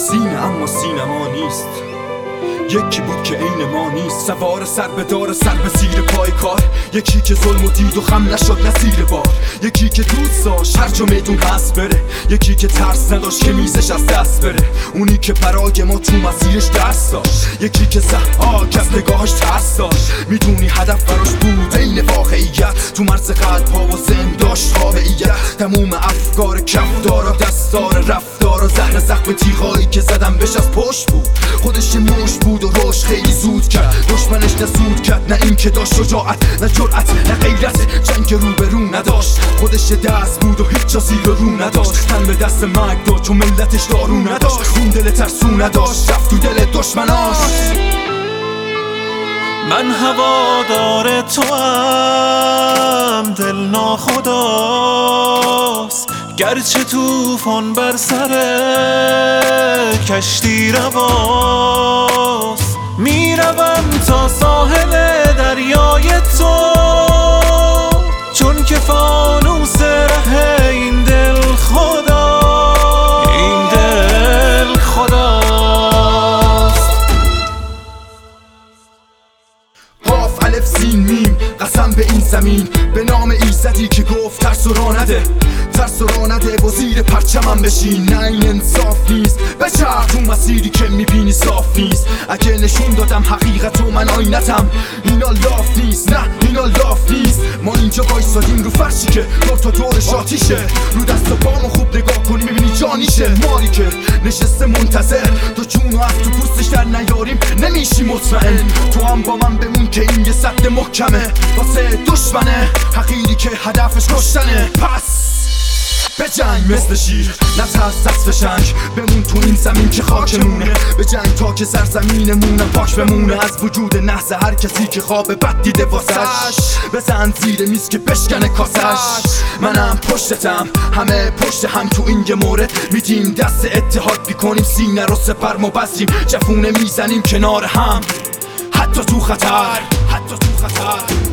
سینه اما سینما نیست. یکی بود که عین ما نیست، سوار سر به دار سر به زیر پای کار. یکی که ظلم و دید و خم نشد نزیر بار. یکی که دوست داشت هر جا میدون هست بره. یکی که ترس نداشت که میزش از دست بره. اونی که برای ما تو مسیرش دست داشت. یکی که زحاک از نگاهش ترس داشت. میدونی هدف براش بود عین واقعیت، تو مرز قلب ها و ذهن داشت تابعیت. تموم افکار کفدارا دستار رفتارا زهر زخم تیغایی که زدم بهش از پشت بود. خودش مش بود و روش خیلی زود کرد، دشمنش نزود کرد. نه این که داشت شجاعت، نه جرأت، نه غیرت، جنگ رو به رو نداشت. خودش دست بود و هیچ جا زیر رو نداشت. تن به دست مرگ داد چون ملتش دارو نداشت. اون دل ترسو نداشت، رفت تو دل دشمناش. من هوادار تو ام، دل ناخداست. گرچه توفان بر سر کشتی رواست. میروم تا ساحل دریای تو، چون که فانوس ره این دل خدا، این دل خداست. قاف الف سین میم، قسم به این زمین، به نام ایزدی که گفت ترس و راه نده. ترس و راه نده و زیر پرچمم بشین. نه این انصاف نیست، بچرخ تو مسیری که میبینی صاف نیست. اگه نشون دادم حقیقت و من آینتم، اینا لاف نیست، نه اینا لاف نیست. ما اینجا وایسادیم رو فرشی که دور تا دورش آتیشه. رو دست و پامو خوب نگاه کنی میبینی جانیشه. ماری که نشسته منتظر تو جون و از تو پوستش در نیاریم نمیشی مطمئن. تو هم با من بمون که این یه سد محکمه واسه دشمنه حقیری که هدفش کشتنه. پس به جنگ مثل شیر، نترس دست فشنگ. بمون تو این زمین که خاکمونه. به جنگ تا که سرزمینمونم پاک بمونه از وجود نحس هر کسی که خواب بد دیده واسش. بزن زیر میز که بشکنه کاسش. منم پشتتم، همه پشت هم تو این یه مورد. میدیم دست اتحاد بیکنیم، سینه رو سپر ما بستیم. جفونه میزنیم کنار هم، حتی تو خطر، حتی تو خطر.